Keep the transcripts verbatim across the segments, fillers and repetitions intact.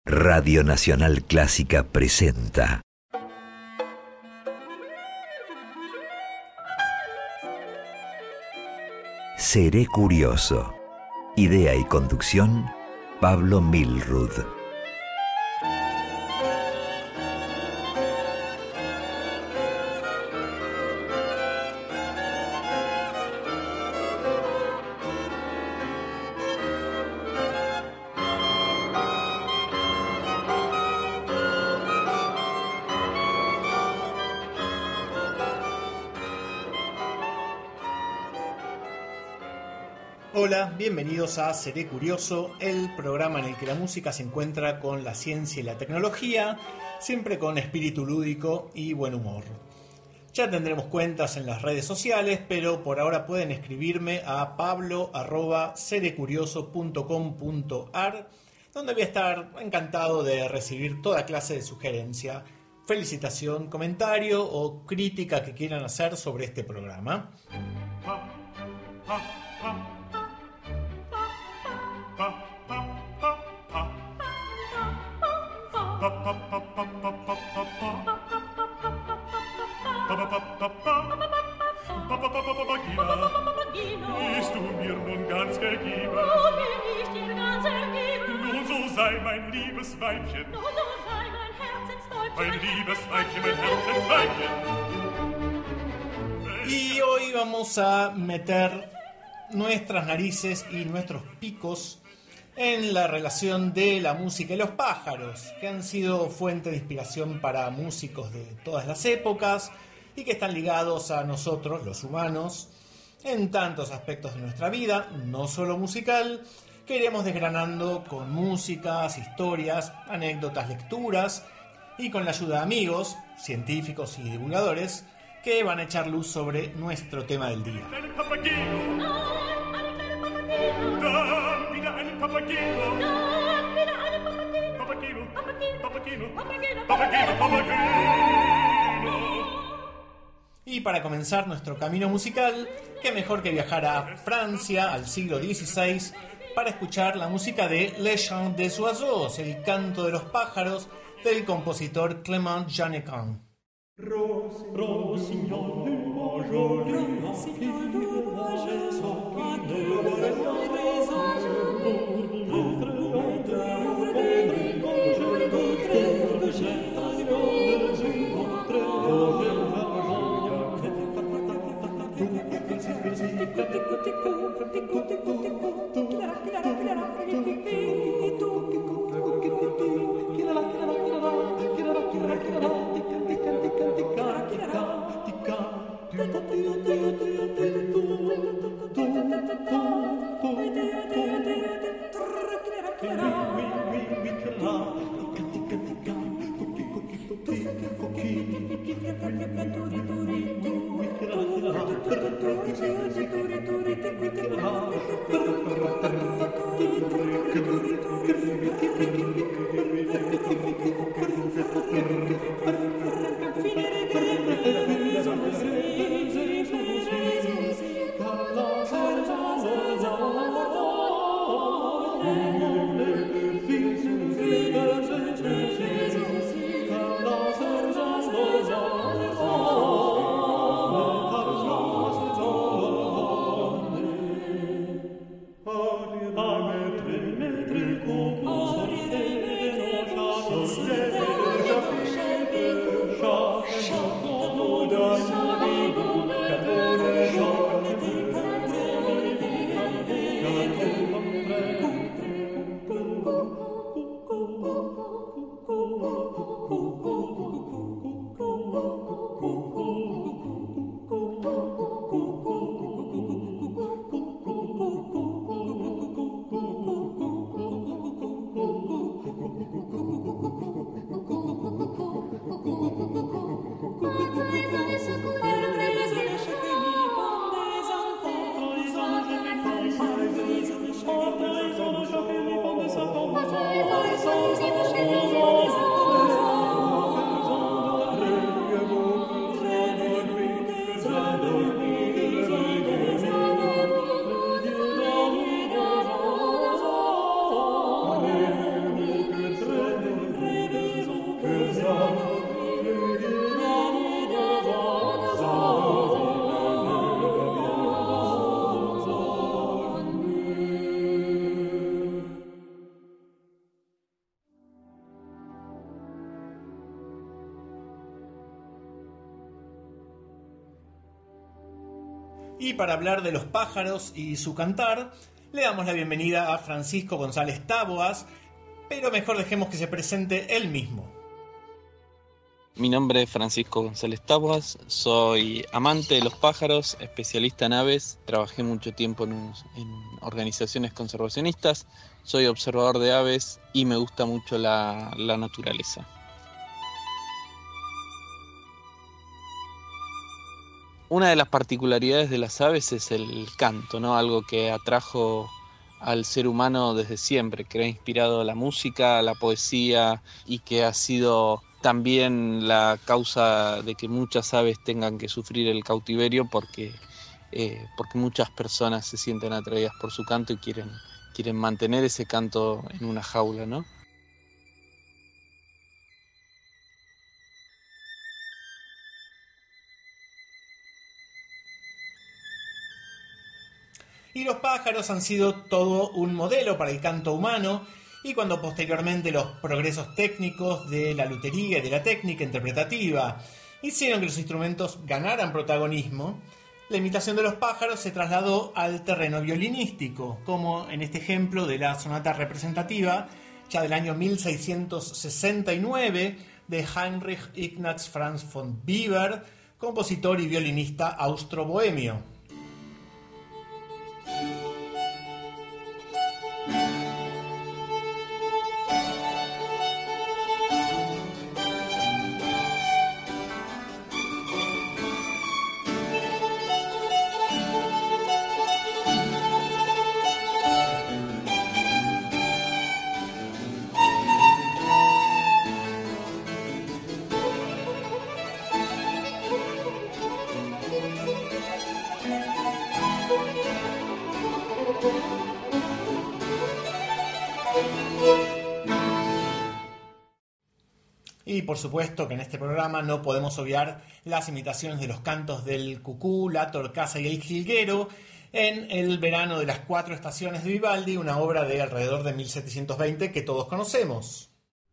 Radio Nacional Clásica presenta Seré Curioso. Idea y conducción, Pablo Milrud. Hola, bienvenidos a Seré Curioso, el programa en el que la música se encuentra con la ciencia y la tecnología, siempre con espíritu lúdico y buen humor. Ya tendremos cuentas en las redes sociales, pero por ahora pueden escribirme a pablo arroba serecurioso punto com punto ar, donde voy a estar encantado de recibir toda clase de sugerencia, felicitación, comentario o crítica que quieran hacer sobre este programa. Bist du mir nun ganz gegeben? Oh, bin ich dir ganz ergeben? Nun so sei mein liebes Weibchen. Nun so sei mein Herzensdeutchen. Mein liebes Weibchen, mein Herzensweibchen. Y hoy vamos a meter nuestras narices y nuestros picos en la relación de la música y los pájaros, que han sido fuente de inspiración para músicos de todas las épocas y que están ligados a nosotros, los humanos, en tantos aspectos de nuestra vida, no solo musical, que iremos desgranando con músicas, historias, anécdotas, lecturas y con la ayuda de amigos, científicos y divulgadores que van a echar luz sobre nuestro tema del día. Dann wieder einen Papageno. Dann wieder einen Papageno. Papageno, Papageno, Papageno, Papageno, Papageno, Papageno. Y para comenzar nuestro camino musical, qué mejor que viajar a Francia al siglo dieciséis para escuchar la música de Les Chants des Oiseaux, el canto de los pájaros del compositor Clément Jeannequin. Rossignol du Beaujolais, Rossignol du Beaujolais, Re Y para hablar de los pájaros y su cantar, le damos la bienvenida a Francisco González Táboas, pero mejor dejemos que se presente él mismo. Mi nombre es Francisco González Táboas, soy amante de los pájaros, especialista en aves, trabajé mucho tiempo en, un, en organizaciones conservacionistas, soy observador de aves y me gusta mucho la, la naturaleza. Una de las particularidades de las aves es el canto, ¿no? Algo que atrajo al ser humano desde siempre, que ha inspirado la música, la poesía y que ha sido también la causa de que muchas aves tengan que sufrir el cautiverio porque, eh, porque muchas personas se sienten atraídas por su canto y quieren, quieren mantener ese canto en una jaula, ¿no? Y los pájaros han sido todo un modelo para el canto humano, y cuando posteriormente los progresos técnicos de la lutería y de la técnica interpretativa hicieron que los instrumentos ganaran protagonismo, la imitación de los pájaros se trasladó al terreno violinístico, como en este ejemplo de la sonata representativa, ya del año mil seiscientos sesenta y nueve, de Heinrich Ignaz Franz von Weber, compositor y violinista austro-bohemio. Y por supuesto que en este programa no podemos obviar las imitaciones de los cantos del cucú, la torcaza y el jilguero en El verano de las cuatro estaciones de Vivaldi, una obra de alrededor de mil setecientos veinte que todos conocemos.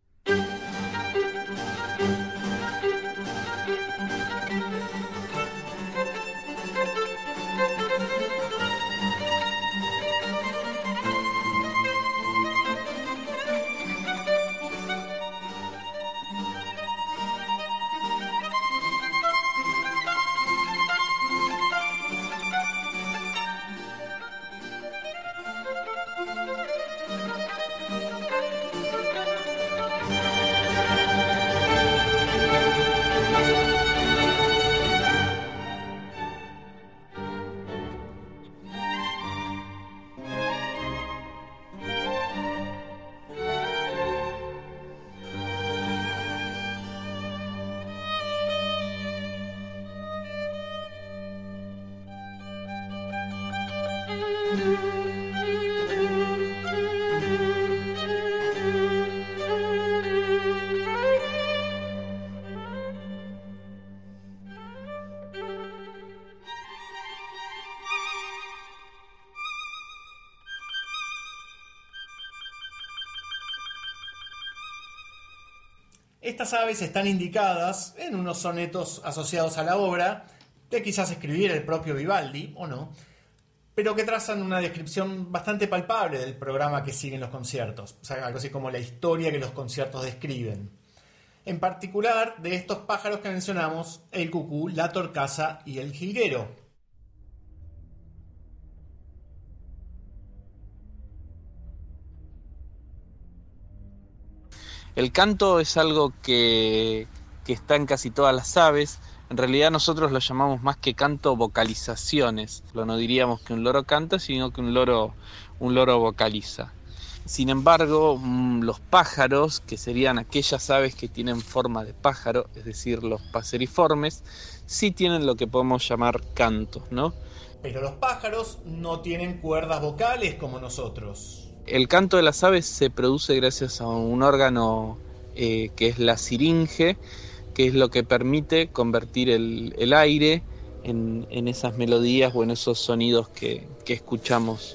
Estas aves están indicadas en unos sonetos asociados a la obra, que quizás escribiera el propio Vivaldi, o no, pero que trazan una descripción bastante palpable del programa que siguen los conciertos, o sea, algo así como la historia que los conciertos describen. En particular, de estos pájaros que mencionamos, el cucú, la torcaza y el jilguero. El canto es algo que, que está en casi todas las aves. En realidad nosotros lo llamamos más que canto vocalizaciones. No diríamos que un loro canta, sino que un loro, un loro vocaliza. Sin embargo, los pájaros, que serían aquellas aves que tienen forma de pájaro, es decir, los paseriformes, sí tienen lo que podemos llamar cantos, ¿no? Pero los pájaros no tienen cuerdas vocales como nosotros. El canto de las aves se produce gracias a un órgano eh, que es la siringe, que es lo que permite convertir el, el aire en, en esas melodías o en esos sonidos que, que escuchamos.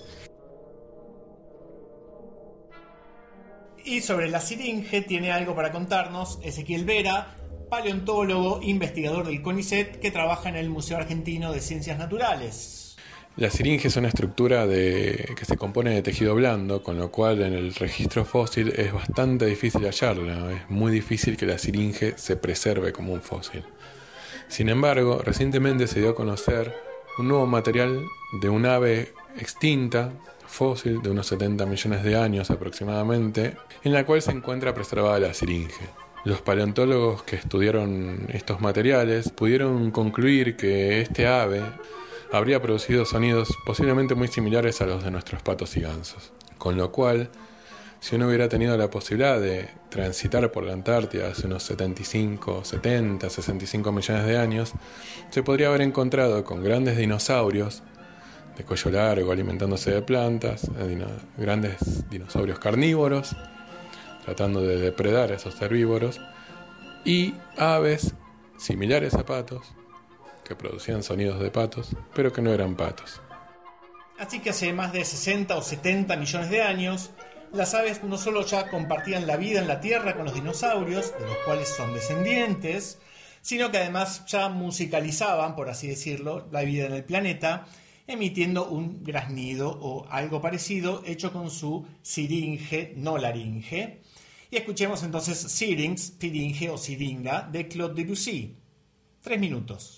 Y sobre la siringe tiene algo para contarnos Ezequiel Vera, paleontólogo, investigador del CONICET, que trabaja en el Museo Argentino de Ciencias Naturales. La siringe es una estructura de, que se compone de tejido blando, con lo cual en el registro fósil es bastante difícil hallarla. Es muy difícil que la siringe se preserve como un fósil. Sin embargo, recientemente se dio a conocer un nuevo material de un ave extinta, fósil, de unos setenta millones de años aproximadamente, en la cual se encuentra preservada la siringe. Los paleontólogos que estudiaron estos materiales pudieron concluir que este ave habría producido sonidos posiblemente muy similares a los de nuestros patos y gansos. Con lo cual, si uno hubiera tenido la posibilidad de transitar por la Antártida hace unos setenta y cinco, setenta, sesenta y cinco millones de años, se podría haber encontrado con grandes dinosaurios de cuello largo alimentándose de plantas, dino, grandes dinosaurios carnívoros, tratando de depredar a esos herbívoros, y aves similares a patos, que producían sonidos de patos, pero que no eran patos. Así que hace más de sesenta o setenta millones de años, las aves no solo ya compartían la vida en la Tierra con los dinosaurios, de los cuales son descendientes, sino que además ya musicalizaban, por así decirlo, la vida en el planeta, emitiendo un graznido o algo parecido hecho con su siringe, no laringe. Y escuchemos entonces Syrinx, siringe o siringa de Claude Debussy. Tres minutos.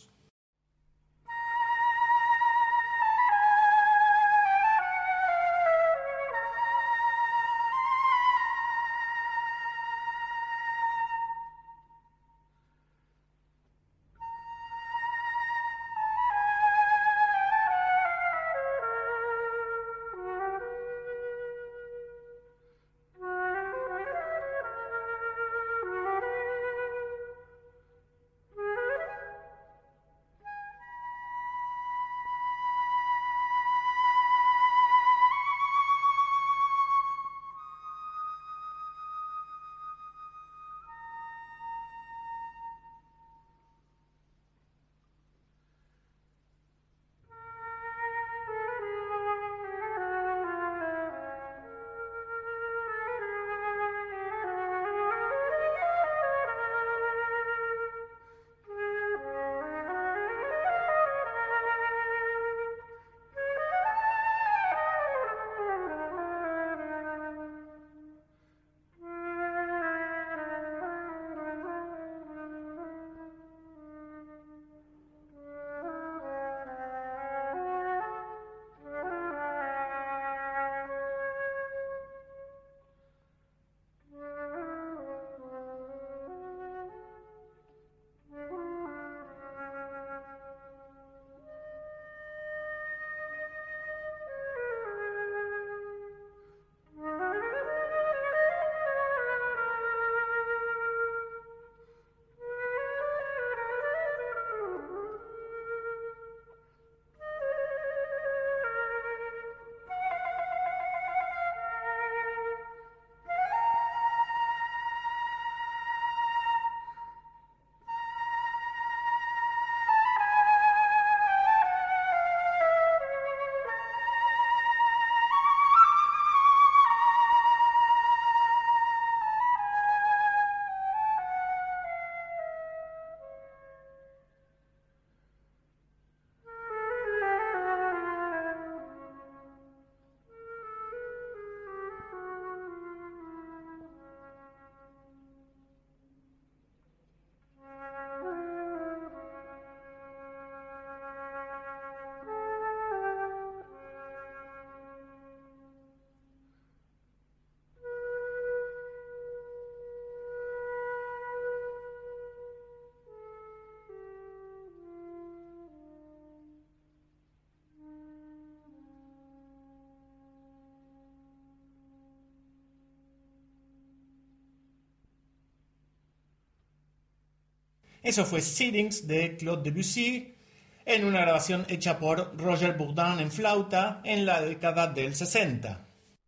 Eso fue Syrinx de Claude Debussy, en una grabación hecha por Roger Bourdin en flauta en la década del sesenta.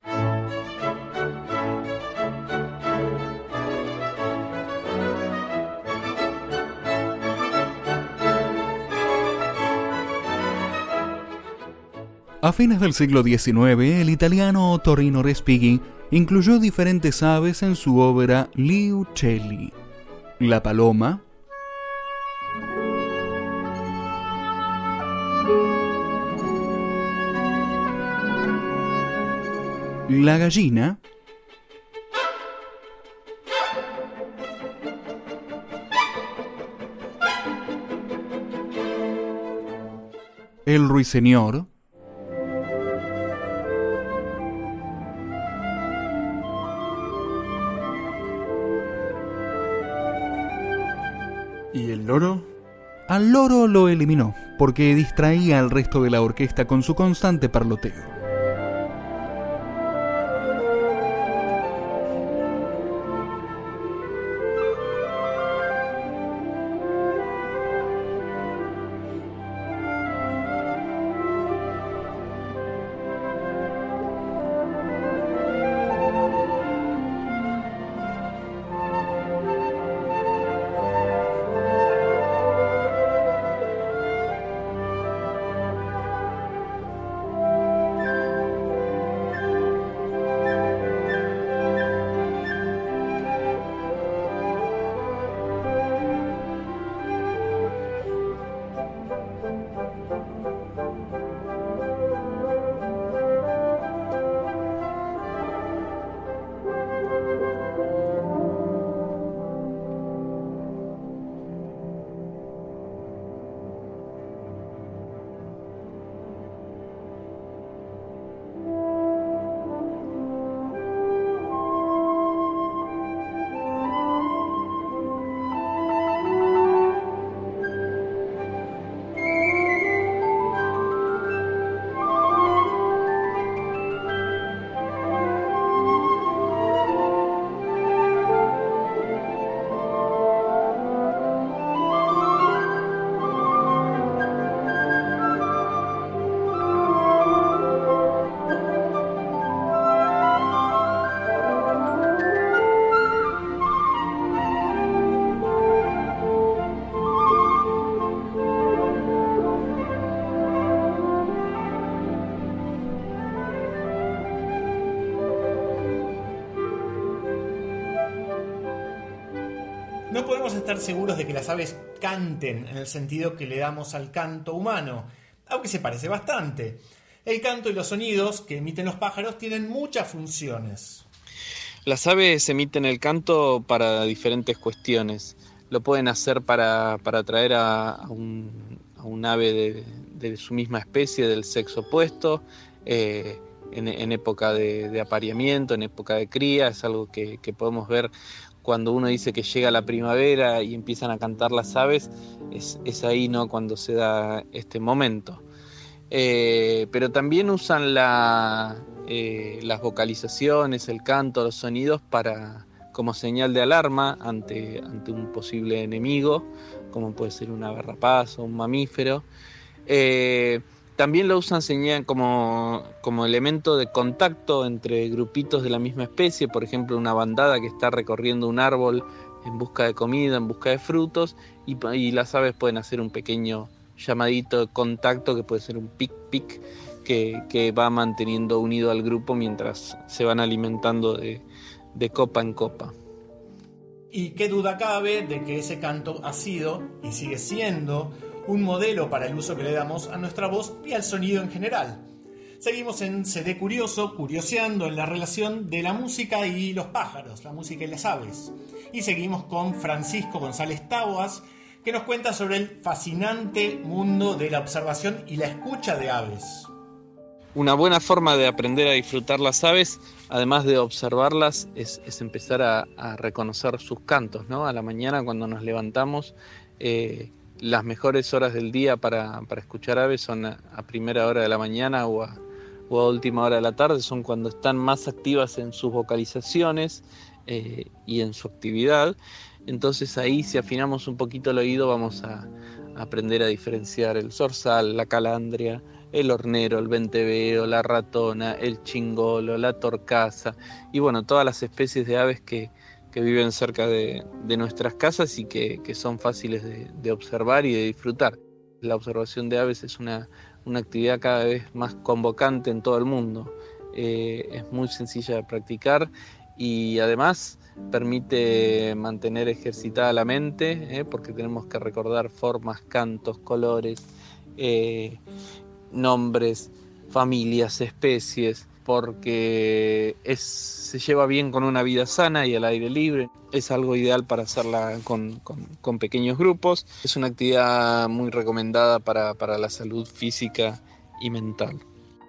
A fines del siglo diecinueve, el italiano Torino Respighi incluyó diferentes aves en su obra Gli uccelli. La paloma, La gallina, el ruiseñor, ¿y el loro? al loro lo eliminó porque distraía al resto de la orquesta con su constante parloteo. No podemos estar seguros de que las aves canten en el sentido que le damos al canto humano, aunque se parece bastante. El canto y los sonidos que emiten los pájaros tienen muchas funciones. Las aves emiten el canto para diferentes cuestiones. Lo pueden hacer para, para atraer a, a, un, a un ave de, de su misma especie, del sexo opuesto, eh, en, en época de, de apareamiento, en época de cría. Es algo que, que podemos ver cuando uno dice que llega la primavera y empiezan a cantar las aves. Es, es ahí, ¿no?, cuando se da este momento. Eh, pero también usan la, eh, las vocalizaciones, el canto, los sonidos para, como señal de alarma ante, ante un posible enemigo, como puede ser una ave rapaz o un mamífero. Eh, también lo usan señal como, como elemento de contacto entre grupitos de la misma especie, por ejemplo una bandada que está recorriendo un árbol en busca de comida, en busca de frutos, y, y las aves pueden hacer un pequeño llamadito de contacto que puede ser un pic-pic que, que va manteniendo unido al grupo mientras se van alimentando de, de copa en copa. Y qué duda cabe de que ese canto ha sido y sigue siendo un modelo para el uso que le damos a nuestra voz y al sonido en general. Seguimos en C D Curioso, curioseando en la relación de la música y los pájaros, la música y las aves. Y seguimos con Francisco González Taboas, que nos cuenta sobre el fascinante mundo de la observación y la escucha de aves. Una buena forma de aprender a disfrutar las aves, además de observarlas, es, es empezar a, a reconocer sus cantos, ¿no? A la mañana cuando nos levantamos, eh, las mejores horas del día para, para escuchar aves son a, a primera hora de la mañana o a, o a última hora de la tarde, son cuando están más activas en sus vocalizaciones eh, y en su actividad. Entonces ahí, si afinamos un poquito el oído, vamos a, a aprender a diferenciar el zorzal, la calandria, el hornero, el venteveo, la ratona, el chingolo, la torcaza y bueno, todas las especies de aves que, que viven cerca de, de nuestras casas y que, que son fáciles de, de observar y de disfrutar. La observación de aves es una, una actividad cada vez más convocante en todo el mundo. Eh, es muy sencilla de practicar y además permite mantener ejercitada la mente, eh, porque tenemos que recordar formas, cantos, colores, eh, nombres, familias, especies. porque es, se lleva bien con una vida sana y al aire libre. Es algo ideal para hacerla con, con, con pequeños grupos. Es una actividad muy recomendada para, para la salud física y mental.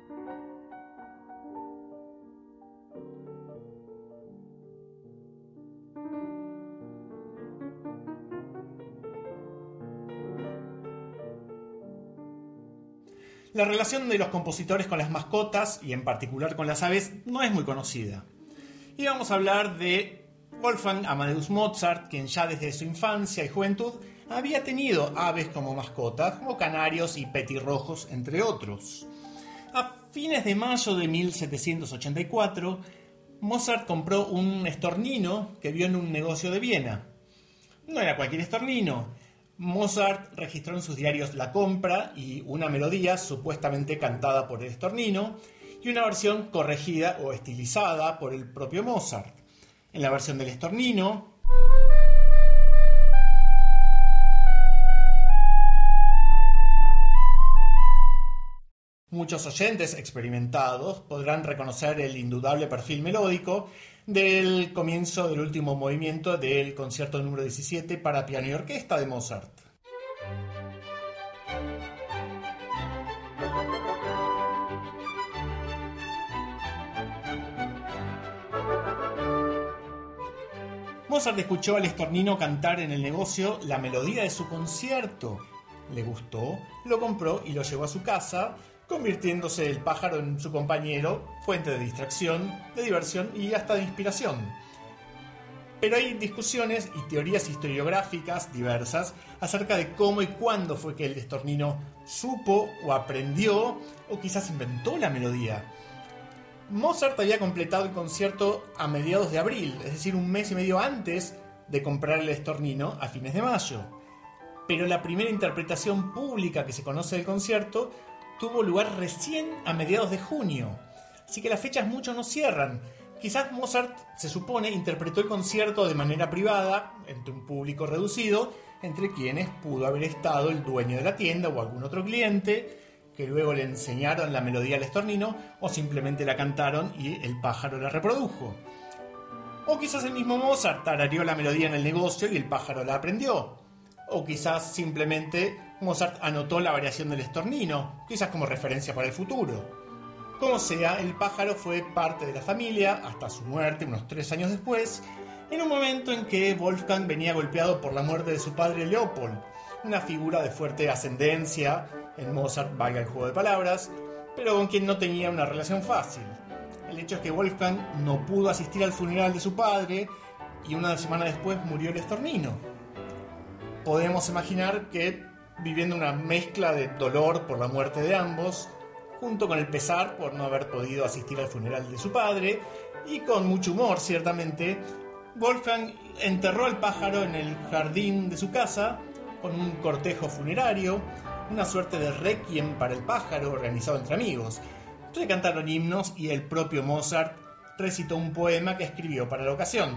La relación de los compositores con las mascotas, y en particular con las aves, no es muy conocida. Y vamos a hablar de Wolfgang Amadeus Mozart, quien ya desde su infancia y juventud había tenido aves como mascotas, como canarios y petirrojos, entre otros. A fines de mayo de mil setecientos ochenta y cuatro, Mozart compró un estornino que vio en un negocio de Viena. No era cualquier estornino. Mozart registró en sus diarios la compra y una melodía supuestamente cantada por el estornino y una versión corregida o estilizada por el propio Mozart. En la versión del estornino, muchos oyentes experimentados podrán reconocer el indudable perfil melódico del comienzo del último movimiento del concierto número diecisiete para piano y orquesta de Mozart. Mozart escuchó al estornino cantar en el negocio la melodía de su concierto. Le gustó, lo compró y lo llevó a su casa, convirtiéndose el pájaro en su compañero, fuente de distracción, de diversión y hasta de inspiración. Pero hay discusiones y teorías historiográficas diversas acerca de cómo y cuándo fue que el estornino supo o aprendió o quizás inventó la melodía. Mozart había completado el concierto a mediados de abril, es decir, un mes y medio antes de comprar el estornino a fines de mayo. Pero la primera interpretación pública que se conoce del concierto tuvo lugar recién a mediados de junio, así que las fechas mucho no cierran. Quizás Mozart, se supone, interpretó el concierto de manera privada, entre un público reducido, entre quienes pudo haber estado el dueño de la tienda o algún otro cliente, que luego le enseñaron la melodía al estornino o simplemente la cantaron y el pájaro la reprodujo. O quizás el mismo Mozart tarareó la melodía en el negocio y el pájaro la aprendió. O quizás simplemente Mozart anotó la variación del estornino, quizás como referencia para el futuro. Como sea, el pájaro fue parte de la familia hasta su muerte unos tres años después, en un momento en que Wolfgang venía golpeado por la muerte de su padre Leopold, una figura de fuerte ascendencia en Mozart, valga el juego de palabras, pero con quien no tenía una relación fácil. El hecho es que Wolfgang no pudo asistir al funeral de su padre y una semana después murió el estornino. Podemos imaginar que, viviendo una mezcla de dolor por la muerte de ambos, junto con el pesar por no haber podido asistir al funeral de su padre, y con mucho humor ciertamente, Wolfgang enterró al pájaro en el jardín de su casa con un cortejo funerario, una suerte de requiem para el pájaro organizado entre amigos. Se cantaron himnos y el propio Mozart recitó un poema que escribió para la ocasión.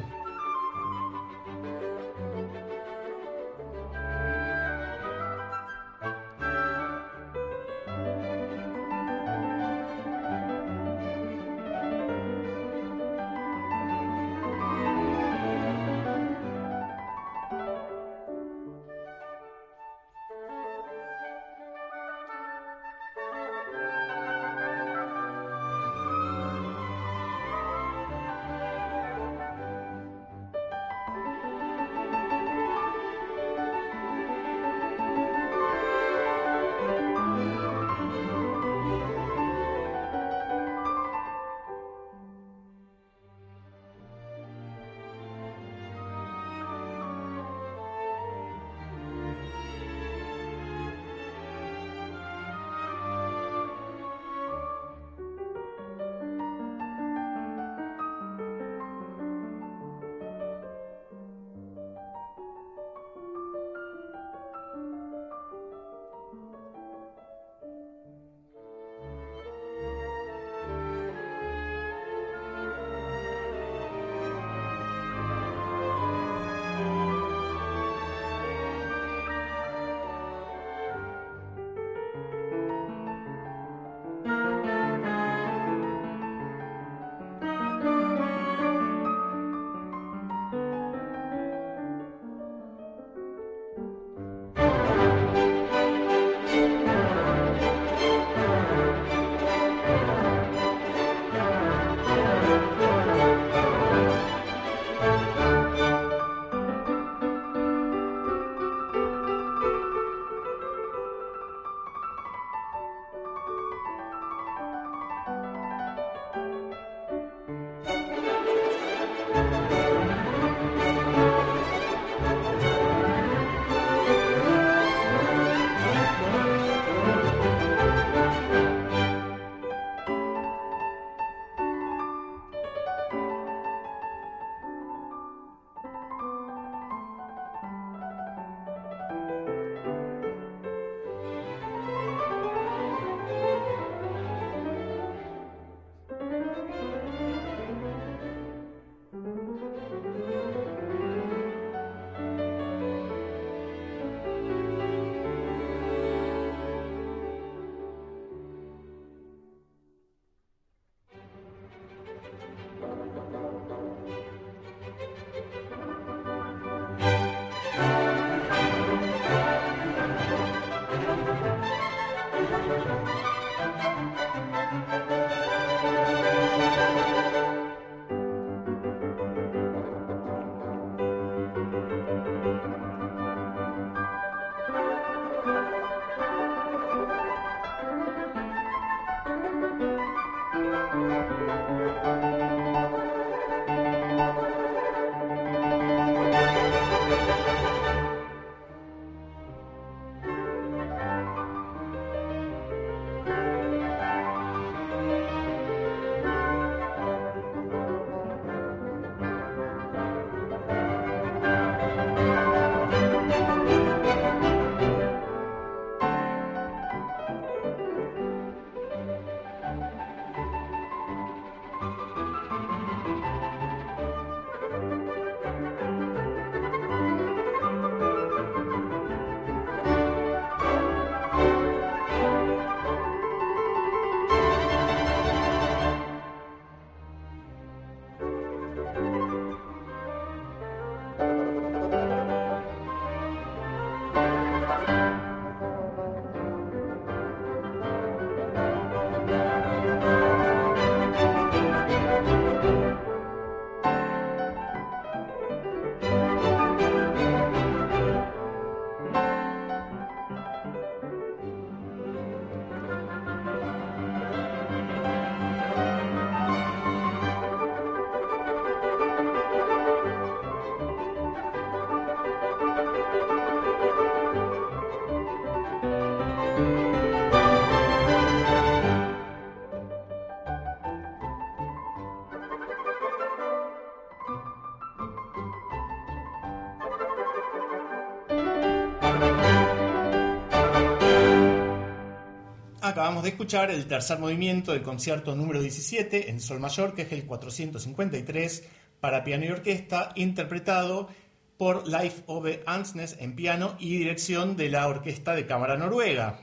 acabamos de escuchar el tercer movimiento del concierto número diecisiete en sol mayor, que es el cuatrocientos cincuenta y tres para piano y orquesta, interpretado por Leif Ove Andsnes en piano y dirección de la Orquesta de Cámara Noruega.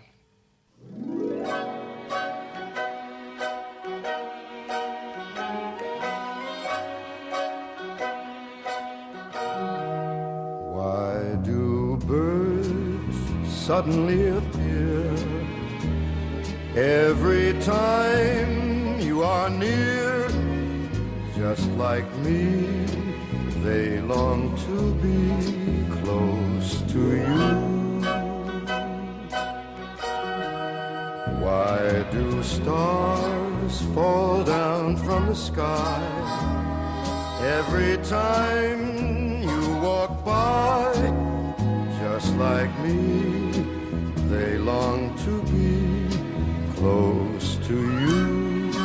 Why do birds suddenly appear every time you are near? Just like me, they long to be close to you. Why do stars fall down from the sky every time you walk by? Just like me, they long to be close to you.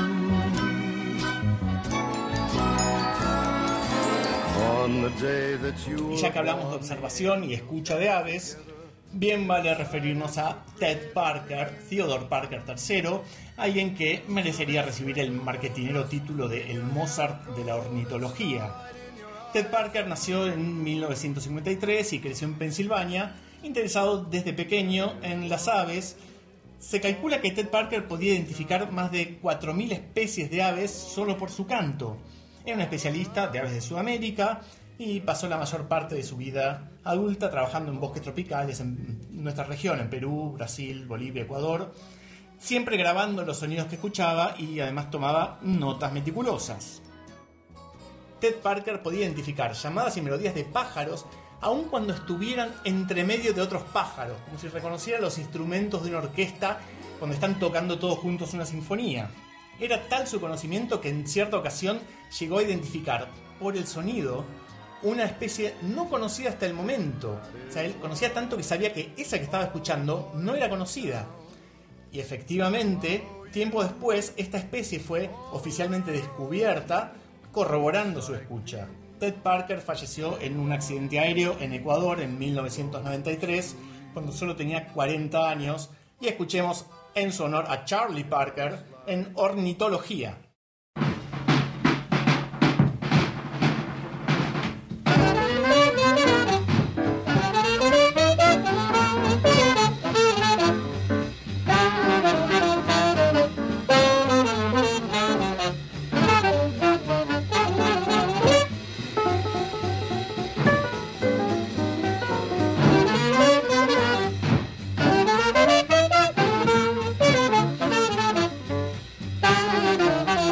Y ya que hablamos de observación y escucha de aves, bien vale referirnos a Ted Parker, Theodore Parker tercero, alguien que merecería recibir el marketinero título de el Mozart de la ornitología. Ted Parker nació en mil novecientos cincuenta y tres y creció en Pensilvania, interesado desde pequeño en las aves. Se calcula que Ted Parker podía identificar más de cuatro mil especies de aves solo por su canto. Era un especialista de aves de Sudamérica y pasó la mayor parte de su vida adulta trabajando en bosques tropicales en nuestra región, en Perú, Brasil, Bolivia, Ecuador, siempre grabando los sonidos que escuchaba y además tomaba notas meticulosas. Ted Parker podía identificar llamadas y melodías de pájaros aun cuando estuvieran entre medio de otros pájaros, como si reconociera los instrumentos de una orquesta cuando están tocando todos juntos una sinfonía. Era tal su conocimiento que en cierta ocasión llegó a identificar por el sonido una especie no conocida hasta el momento. O sea, él conocía tanto que sabía que esa que estaba escuchando no era conocida. Y efectivamente, tiempo después, esta especie fue oficialmente descubierta, corroborando su escucha. Ted Parker falleció en un accidente aéreo en Ecuador en mil novecientos noventa y tres, cuando solo tenía cuarenta años, y escuchemos en su honor a Charlie Parker en ornitología. Thank you.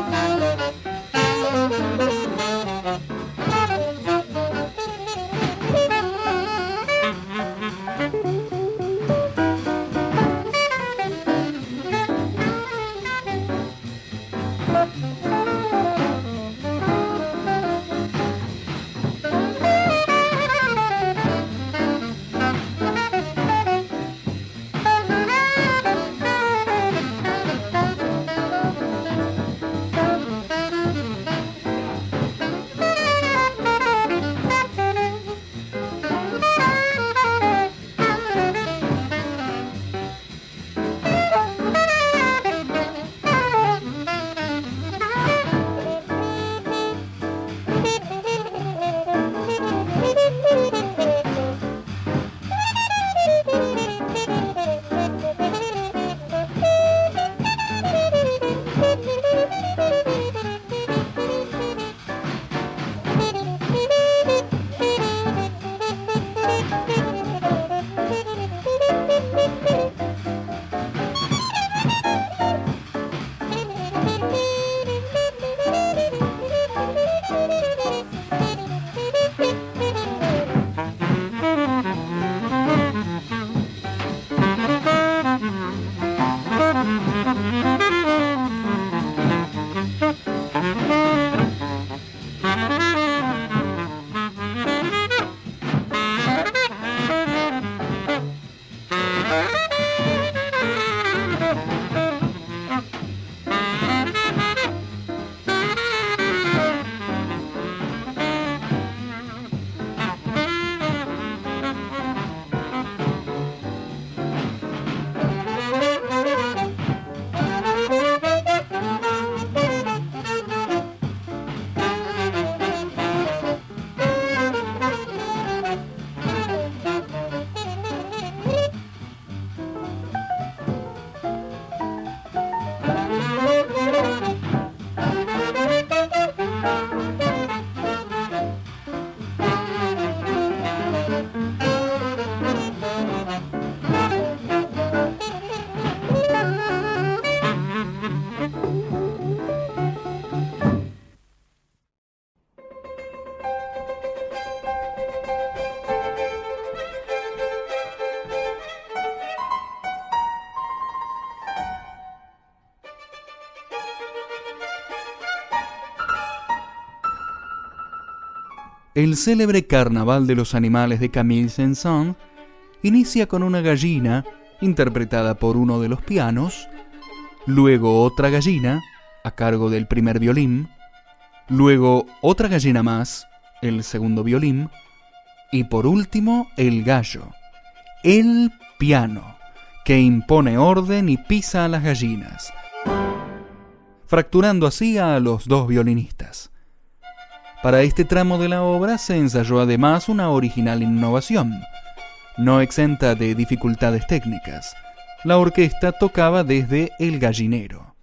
el célebre Carnaval de los Animales de Camille Saint-Saëns inicia con una gallina interpretada por uno de los pianos, luego otra gallina a cargo del primer violín, luego otra gallina más, el segundo violín, y por último el gallo, el piano, que impone orden y pisa a las gallinas, fracturando así a los dos violinistas. Para este tramo de la obra se ensayó además una original innovación, no exenta de dificultades técnicas. La orquesta tocaba desde el gallinero.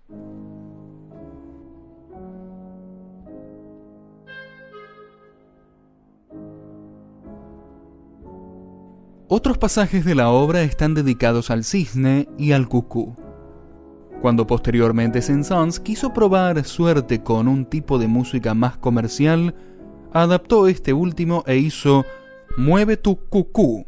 Otros pasajes de la obra están dedicados al cisne y al cucú. Cuando posteriormente Saint-Saëns quiso probar suerte con un tipo de música más comercial, adaptó este último e hizo Mueve tu cucú.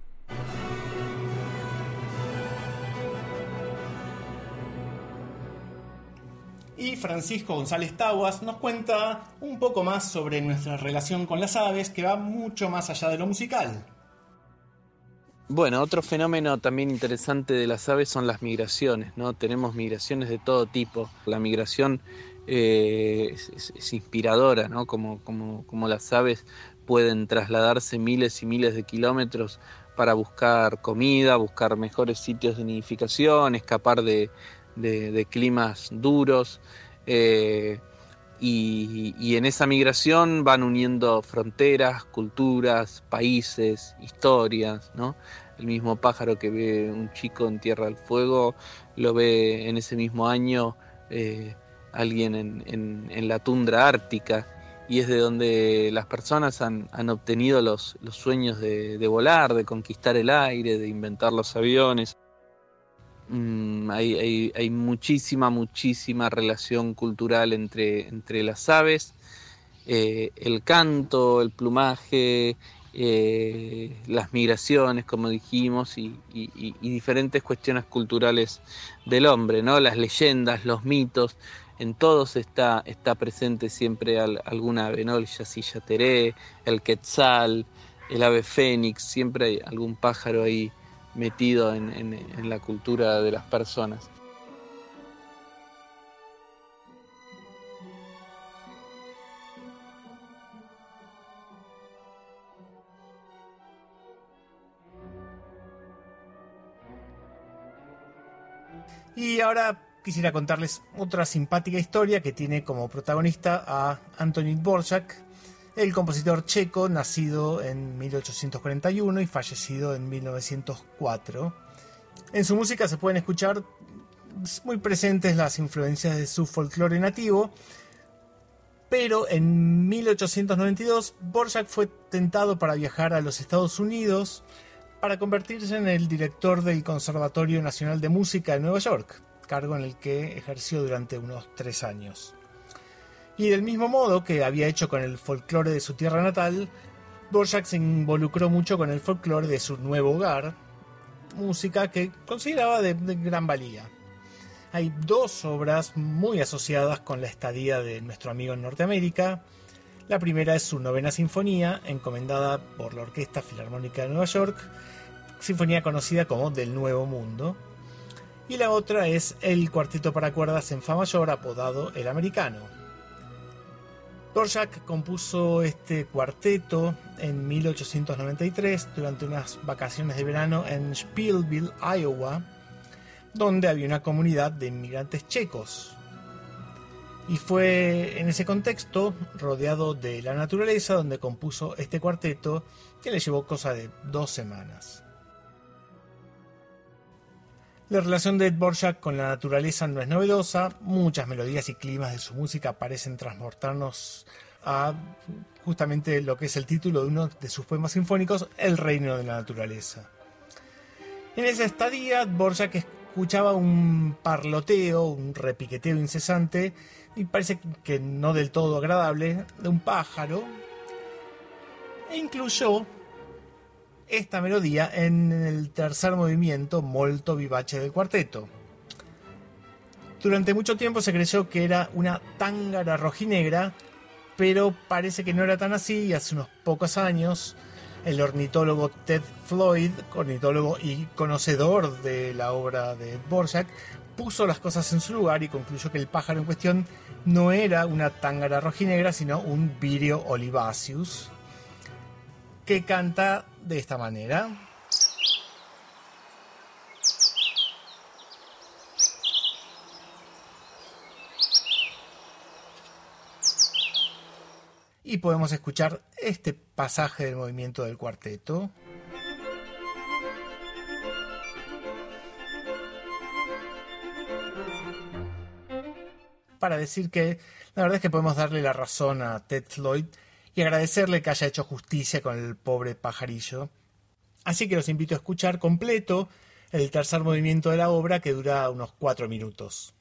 Y Francisco González Taguas nos cuenta un poco más sobre nuestra relación con las aves, que va mucho más allá de lo musical. Bueno, otro fenómeno también interesante de las aves son las migraciones, ¿no? Tenemos migraciones de todo tipo. La migración eh, es, es, es inspiradora, ¿no? Como, como, como las aves pueden trasladarse miles y miles de kilómetros para buscar comida, buscar mejores sitios de nidificación, escapar de, de, de climas duros. Eh, y, y en esa migración van uniendo fronteras, culturas, países, historias, ¿no? El mismo pájaro que ve un chico en Tierra del Fuego lo ve en ese mismo año eh, alguien en, en, en la tundra ártica, y es de donde las personas han, han obtenido los, los sueños de, de volar, de conquistar el aire, de inventar los aviones. Mm, hay, hay, hay muchísima, muchísima relación cultural entre, entre las aves, eh, el canto, el plumaje, Eh, las migraciones, como dijimos, y, y, y diferentes cuestiones culturales del hombre, ¿no? Las leyendas, los mitos, en todos está, está presente siempre al, algún ave, ¿no? El yací-yateré, el quetzal, el ave fénix, siempre hay algún pájaro ahí metido en, en, en la cultura de las personas. Y ahora quisiera contarles otra simpática historia que tiene como protagonista a Antonín Dvořák, el compositor checo nacido en mil ochocientos cuarenta y uno y fallecido en mil novecientos cuatro. En su música se pueden escuchar muy presentes las influencias de su folclore nativo, pero en mil ochocientos noventa y dos Dvořák fue tentado para viajar a los Estados Unidos para convertirse en el director del Conservatorio Nacional de Música de Nueva York, cargo en el que ejerció durante unos tres años. Y del mismo modo que había hecho con el folclore de su tierra natal, Dvořák se involucró mucho con el folclore de su nuevo hogar, música que consideraba de, de gran valía. Hay dos obras muy asociadas con la estadía de nuestro amigo en Norteamérica. La primera es su novena sinfonía, encomendada por la Orquesta Filarmónica de Nueva York, sinfonía conocida como Del Nuevo Mundo. Y la otra es el cuarteto para cuerdas en fa mayor, apodado El Americano. Dvořák compuso este cuarteto en mil ochocientos noventa y tres durante unas vacaciones de verano en Spielville, Iowa, donde había una comunidad de inmigrantes checos. Y fue en ese contexto, rodeado de la naturaleza, donde compuso este cuarteto, que le llevó cosa de dos semanas. La relación de Dvořák con la naturaleza no es novedosa. Muchas melodías y climas de su música parecen transportarnos a justamente lo que es el título de uno de sus poemas sinfónicos, El Reino de la Naturaleza. En esa estadía, Dvořák escuchaba un parloteo, un repiqueteo incesante, y parece que no del todo agradable, de un pájaro, e incluyó esta melodía en el tercer movimiento molto vivace del cuarteto. Durante mucho tiempo se creyó que era una tángara rojinegra, pero parece que no era tan así y hace unos pocos años el ornitólogo Ted Floyd, ornitólogo y conocedor de la obra de Dvorak, puso las cosas en su lugar y concluyó que el pájaro en cuestión no era una tángara rojinegra, sino un Vireo olivaceus, que canta de esta manera. Y podemos escuchar este pasaje del movimiento del cuarteto. Para decir que la verdad es que podemos darle la razón a Ted Floyd y agradecerle que haya hecho justicia con el pobre pajarillo. Así que los invito a escuchar completo el tercer movimiento de la obra, que dura unos cuatro minutos.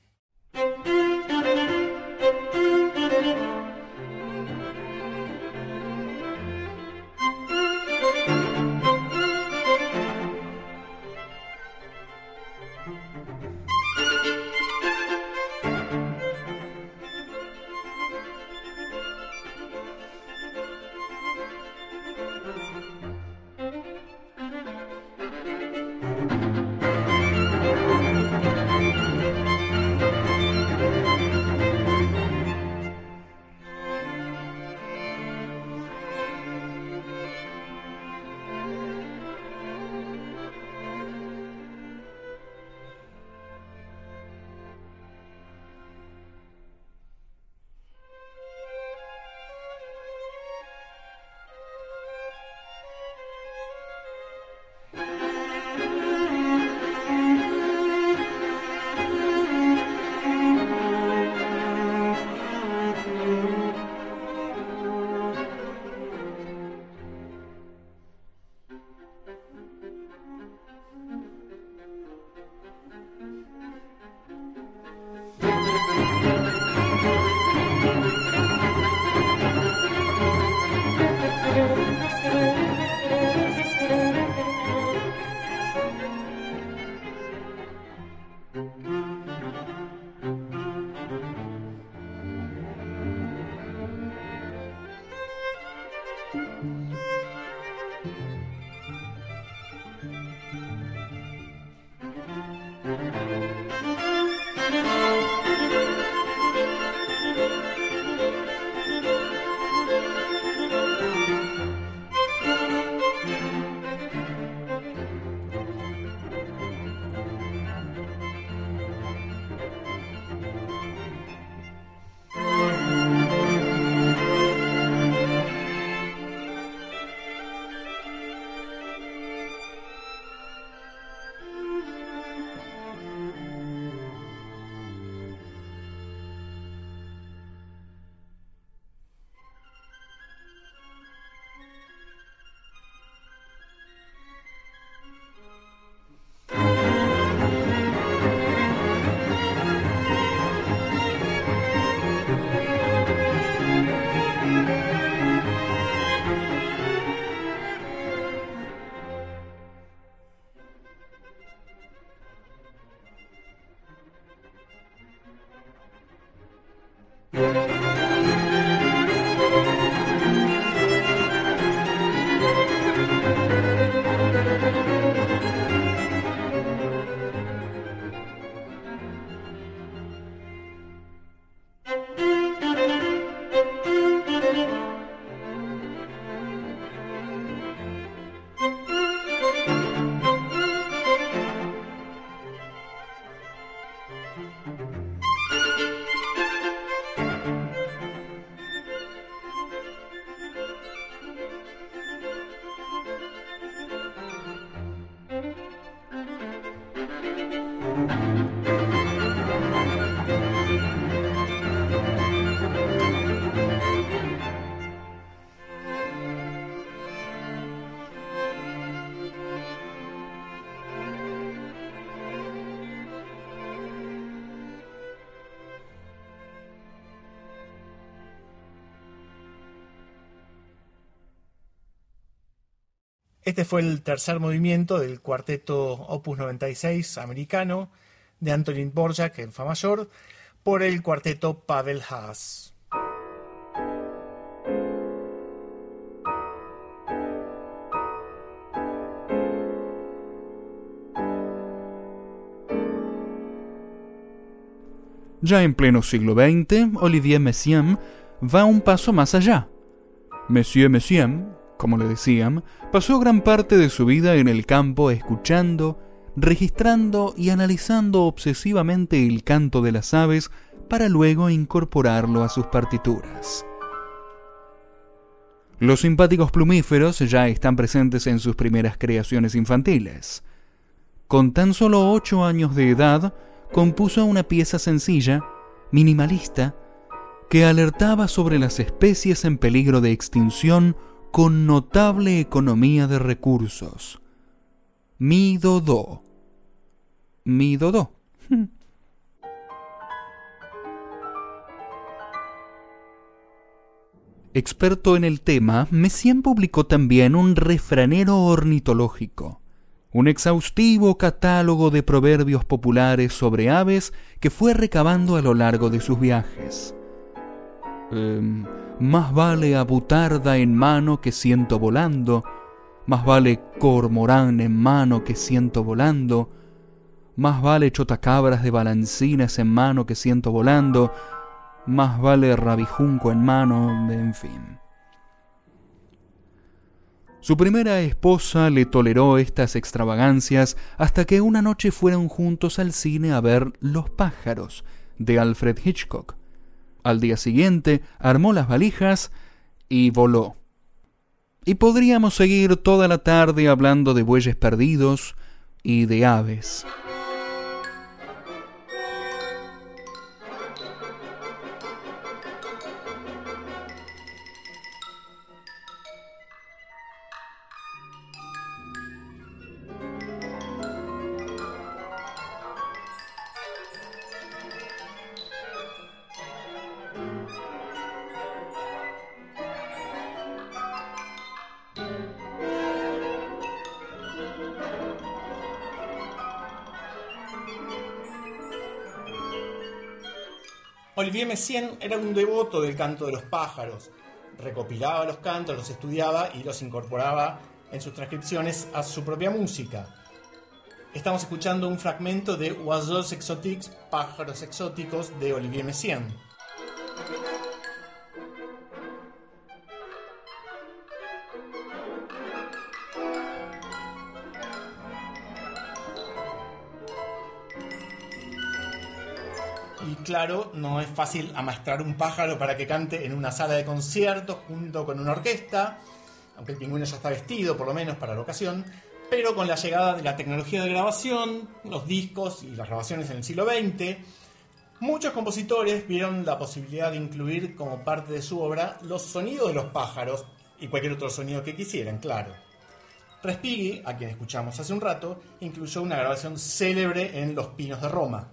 Este fue el tercer movimiento del cuarteto Opus noventa y seis americano de Antonín Dvorak en fa mayor por el cuarteto Pavel Haas. Ya en pleno siglo veinte, Olivier Messiaen va un paso más allá. Monsieur Messiaen, como le decían, pasó gran parte de su vida en el campo escuchando, registrando y analizando obsesivamente el canto de las aves para luego incorporarlo a sus partituras. Los simpáticos plumíferos ya están presentes en sus primeras creaciones infantiles. Con tan solo ocho años de edad, compuso una pieza sencilla, minimalista, que alertaba sobre las especies en peligro de extinción con notable economía de recursos. Mi do do. Mi do do. Experto en el tema, Messiaen publicó también un refranero ornitológico, un exhaustivo catálogo de proverbios populares sobre aves que fue recabando a lo largo de sus viajes. Eh, más vale abutarda en mano que ciento volando, más vale cormorán en mano que ciento volando, más vale chotacabras de balancinas en mano que ciento volando, más vale rabijunco en mano, en fin. Su primera esposa le toleró estas extravagancias hasta que una noche fueron juntos al cine a ver Los pájaros, de Alfred Hitchcock. Al día siguiente armó las valijas y voló. Y podríamos seguir toda la tarde hablando de bueyes perdidos y de aves. Olivier Messiaen era un devoto del canto de los pájaros. Recopilaba los cantos, los estudiaba y los incorporaba en sus transcripciones a su propia música. Estamos escuchando un fragmento de Oiseaux exotiques, pájaros exóticos, de Olivier Messiaen. Y claro, no es fácil amaestrar un pájaro para que cante en una sala de conciertos junto con una orquesta, aunque el pingüino ya está vestido, por lo menos para la ocasión, pero con la llegada de la tecnología de grabación, los discos y las grabaciones en el siglo veinte, muchos compositores vieron la posibilidad de incluir como parte de su obra los sonidos de los pájaros y cualquier otro sonido que quisieran, claro. Respighi, a quien escuchamos hace un rato, incluyó una grabación célebre en Los Pinos de Roma.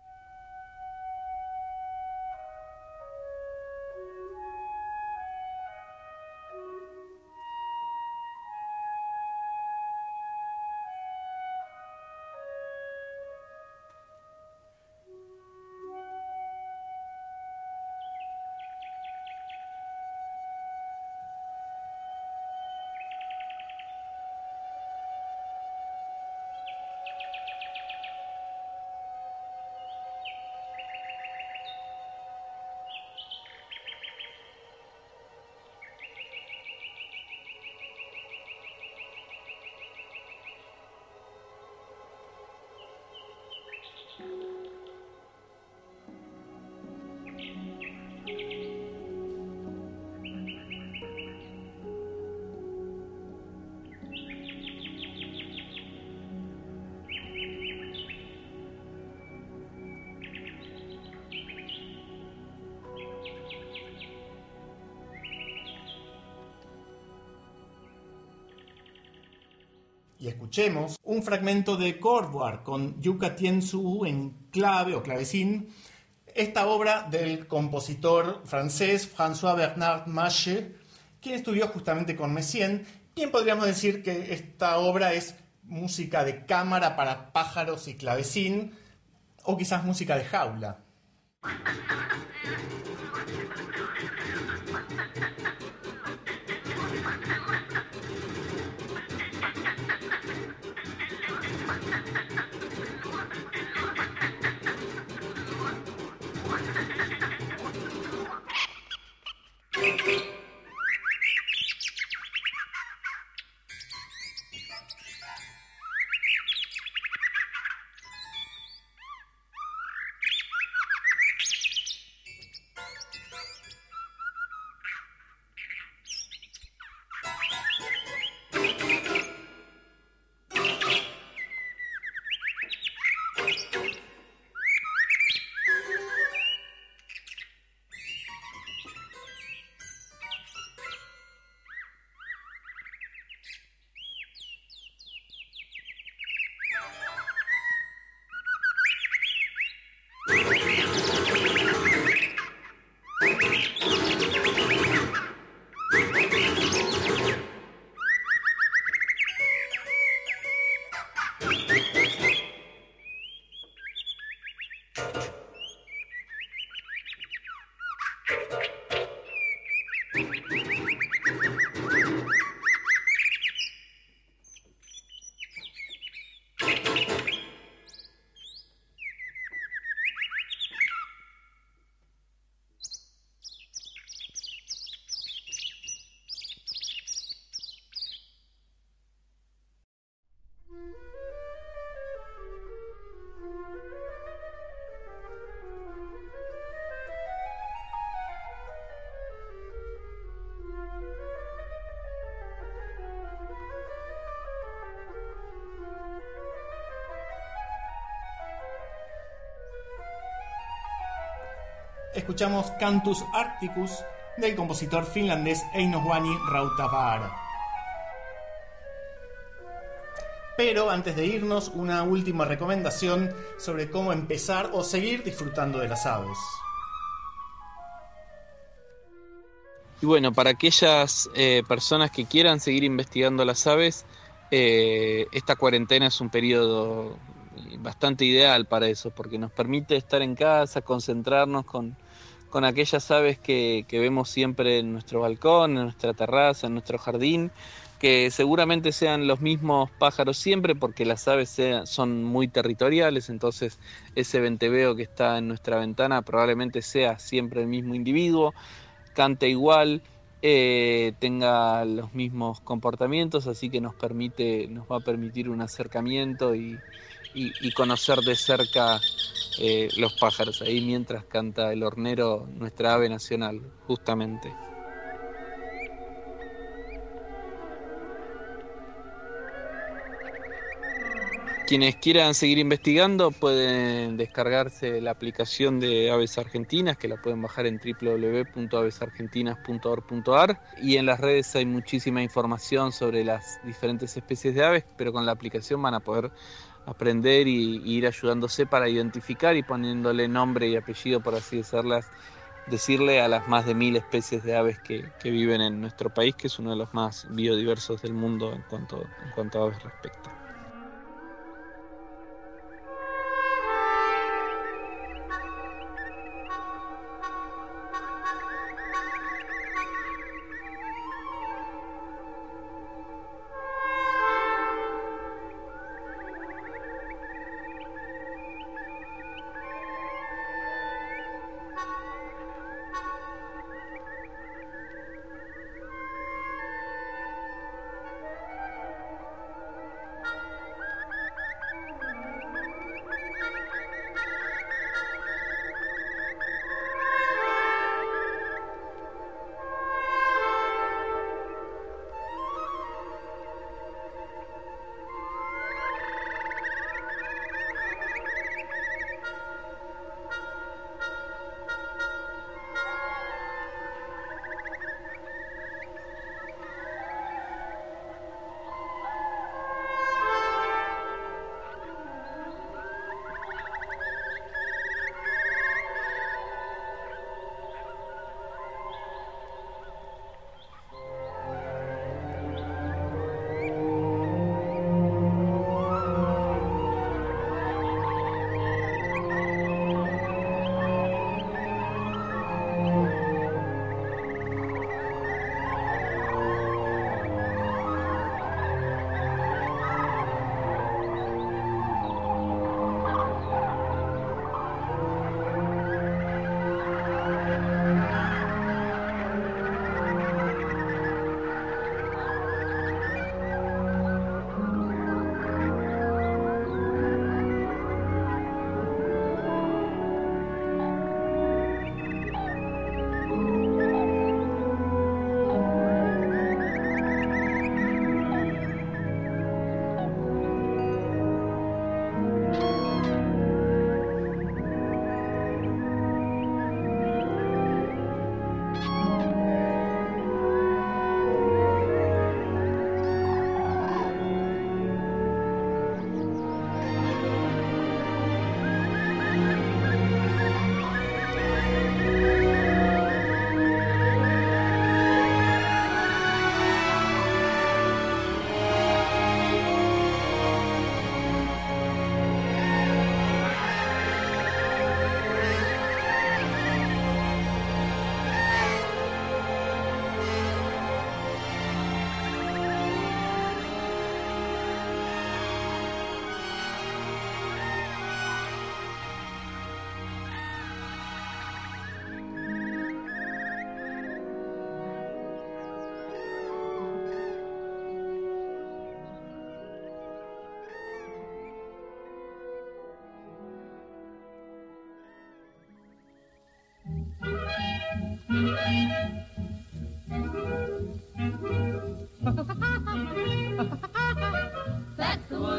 Y escuchemos un fragmento de Corvoir con Yucca Tien Su en clave o clavecín, esta obra del compositor francés François-Bernard Mache, quien estudió justamente con Messiaen. Bien podríamos decir que esta obra es música de cámara para pájaros y clavecín, o quizás música de jaula. Escuchamos Cantus Arcticus del compositor finlandés Einojuani Rautavaara. Pero antes de irnos, una última recomendación sobre cómo empezar o seguir disfrutando de las aves. Y bueno, para aquellas eh, personas que quieran seguir investigando las aves, eh, esta cuarentena es un periodo bastante ideal para eso, porque nos permite estar en casa, concentrarnos con, con aquellas aves que, que vemos siempre en nuestro balcón, en nuestra terraza, en nuestro jardín, que seguramente sean los mismos pájaros siempre, porque las aves sean, son muy territoriales, entonces ese venteveo que está en nuestra ventana probablemente sea siempre el mismo individuo, cante igual, eh, tenga los mismos comportamientos, así que nos permite, nos va a permitir un acercamiento y Y, y conocer de cerca eh, los pájaros ahí mientras canta el hornero, nuestra ave nacional, justamente. Quienes quieran seguir investigando pueden descargarse la aplicación de Aves Argentinas, que la pueden bajar en doble u doble u doble u punto aves argentinas punto org punto a r, y en las redes hay muchísima información sobre las diferentes especies de aves, pero con la aplicación van a poder aprender y, y ir ayudándose para identificar y poniéndole nombre y apellido, por así decirlas, decirle a las más de mil especies de aves que, que viven en nuestro país, que es uno de los más biodiversos del mundo en cuanto, en cuanto a aves respecta.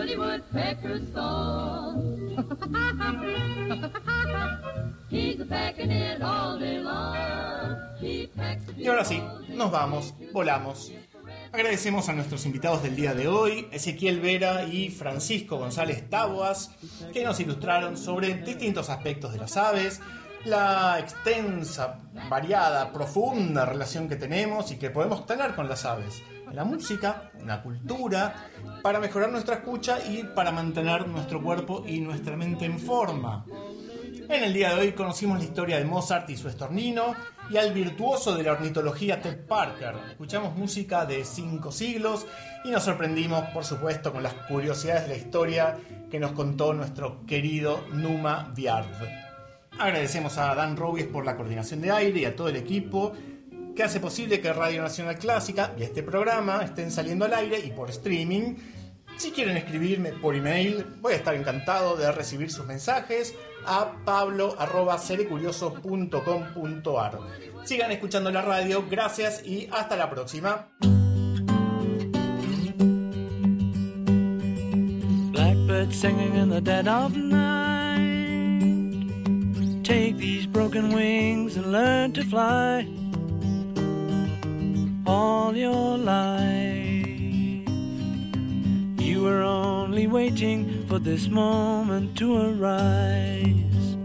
early woodpecker's song. He's a pecking it all day long. He pecks it Y ahora sí, nos vamos, volamos. Agradecemos a nuestros invitados del día de hoy, Ezequiel Vera y Francisco González Taboas, que nos ilustraron sobre distintos aspectos de las aves, la extensa, variada, profunda relación que tenemos y que podemos tener con las aves, en la música, en la cultura, para mejorar nuestra escucha y para mantener nuestro cuerpo y nuestra mente en forma. En el día de hoy conocimos la historia de Mozart y su estornino y al virtuoso de la ornitología Ted Parker. Escuchamos música de cinco siglos y nos sorprendimos, por supuesto, con las curiosidades de la historia que nos contó nuestro querido Numa Viard. Agradecemos a Dan Robies por la coordinación de aire y a todo el equipo que hace posible que Radio Nacional Clásica y este programa estén saliendo al aire y por streaming. Si quieren escribirme por email, voy a estar encantado de recibir sus mensajes a pablo arroba serecurioso punto com punto ar. Sigan escuchando la radio, gracias y hasta la próxima. Blackbird singing in the dead of night. Take these broken wings and learn to fly all your life. You were only waiting for this moment to arise.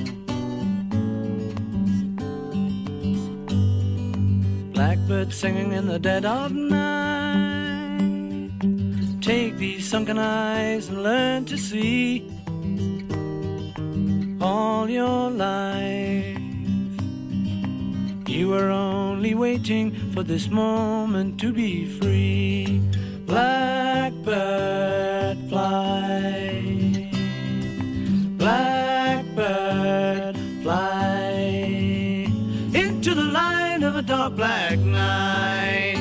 Blackbird singing in the dead of night. Take these sunken eyes and learn to see all your life. You were only waiting for this moment to be free. Blackbird fly, blackbird fly, into the light of a dark black night.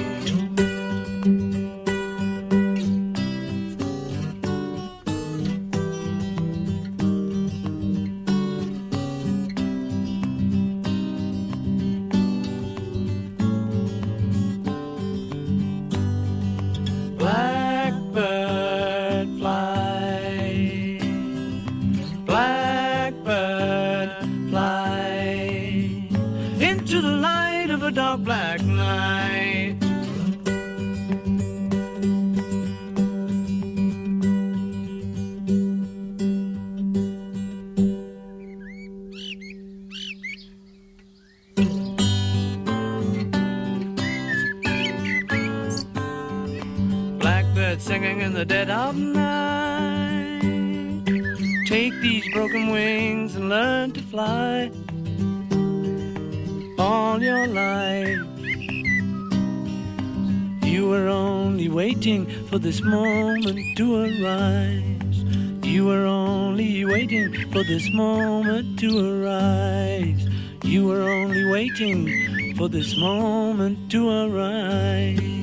Dark black night. Blackbird singing in the dead of night. Take these broken wings and learn to fly all your life. You were only waiting for this moment to arise. You were only waiting for this moment to arise. You were only waiting for this moment to arise.